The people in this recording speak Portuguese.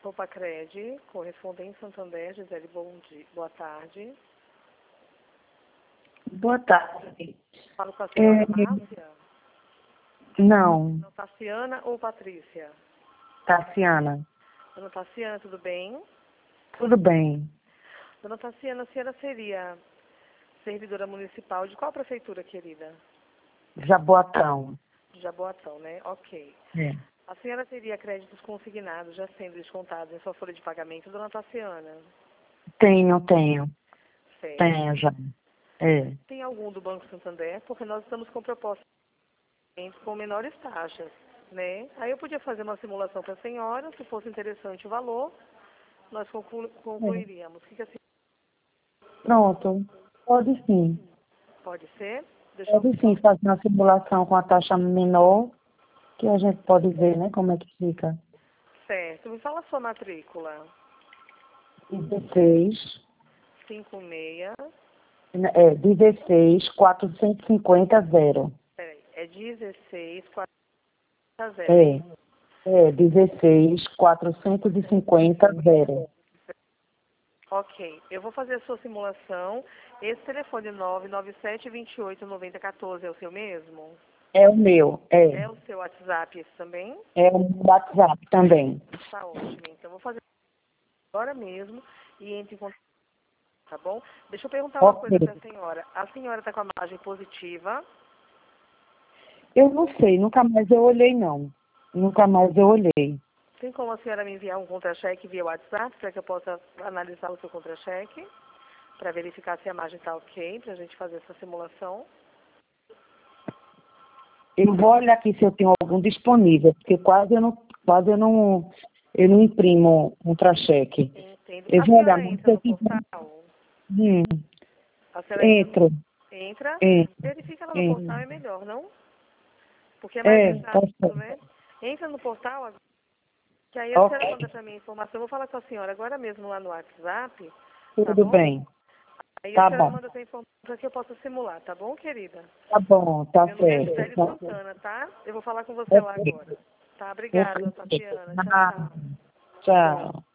Sopacred, correspondente Santander, Gisele, boa tarde. Boa tarde. Falo com a senhora Márcia? Não, Dona Tassiana ou Patrícia? Tassiana. Dona Tassiana, tudo bem? Tudo bem. Dona Tassiana, a senhora seria servidora municipal de qual prefeitura, querida? Jaboatão. De Jaboatão, né? Ok. É. A senhora teria créditos consignados já sendo descontados em sua folha de pagamento, dona Tassiana? Tenho. Certo. Tenho já. É. Tem algum do Banco Santander? Porque nós estamos com propostas com menores taxas, né? Aí eu podia fazer uma simulação para a senhora, se fosse interessante o valor, nós concluiríamos. O que a senhora... Pronto. Pode sim. Pode ser? Deixa eu... Pode sim fazer uma simulação com a taxa menor, que a gente pode ver, né, como é que fica. Certo. Me fala a sua matrícula. 16. 56. 16, 450, 0. Peraí. É 16, 400. É 16, 450, 0. Ok. Eu vou fazer a sua simulação. Esse telefone 997-28-9014 é o seu mesmo? É o meu, É o seu WhatsApp esse também? É o WhatsApp também. Tá ótimo. Então, eu vou fazer agora mesmo e entre em contato, tá bom? Deixa eu perguntar uma coisa para a senhora. A senhora está com a margem positiva? Eu não sei, nunca mais eu olhei, não. Nunca mais eu olhei. Tem como a senhora me enviar um contra-cheque via WhatsApp para que eu possa analisar o seu contra-cheque? Para verificar se a margem está ok, para a gente fazer essa simulação? Eu vou olhar aqui se eu tenho algum disponível, porque eu não imprimo contra-cheque. Entendo. Eu A vou olhar, senhora mas entra se eu no tiver... portal? Hum, A senhora entro. entra? Entro. Verifica lá no portal, é melhor, não? Porque é mais Tá prático, certo. né? Entra no portal, que aí a senhora Ok, manda para mim a informação. Eu vou falar com a senhora agora mesmo lá no WhatsApp, tá tudo bom? bem. Aí a Tá senhora bom. manda essa informação para que eu possa simular, tá bom, querida? Tá bom, tá Meu nome é certo. Gisele Tá certo. Santana, tá? Eu vou falar com você lá Ok. agora. Tá? Obrigada, Ok. Tatiana. Tchau, Ah, tchau. tchau.